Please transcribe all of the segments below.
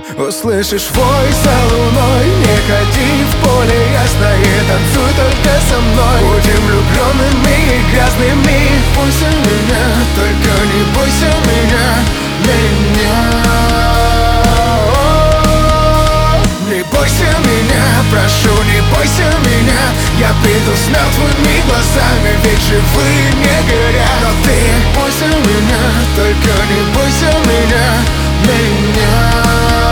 Услышишь вой за луной, не ходи в поле ясное, танцуй только со мной. Будем влюбленными и грязными, бойся меня, только не бойся меня, меня. Не бойся меня, прошу, не бойся меня. Я приду с мертвыми глазами, ведь живые не горят. Но ты бойся меня, только не бойся меня, меня.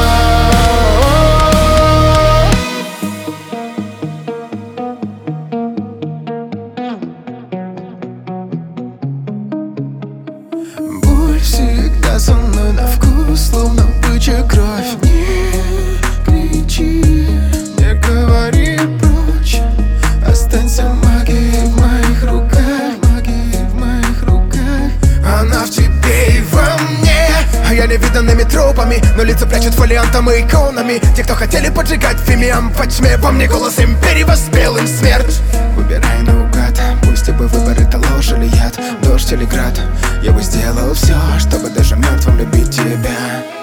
Боль всегда со мной на вкус, словно бычья кровь. Не кричи, не говори прочь. Останься магией в моих руках, магией в моих руках. Она в тебе и во мне. А я невиданными трупами, но лица прячут фолиантом и иконами. Те, кто хотели поджигать фимиам во тьме, во мне голос империи воспел им смерть. Выбирай наугад, пусть оба выбор это ложь или яд, дождь или град. Я бы сделал все, чтобы даже мертвым любить тебя.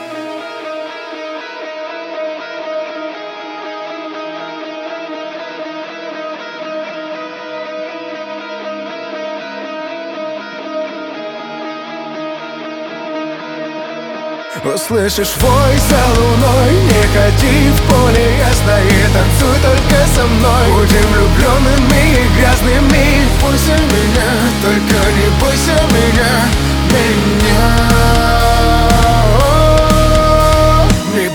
Услышишь вой за луной, не ходи в поле ясное, танцуй только со мной. Будем влюбленными и грязными,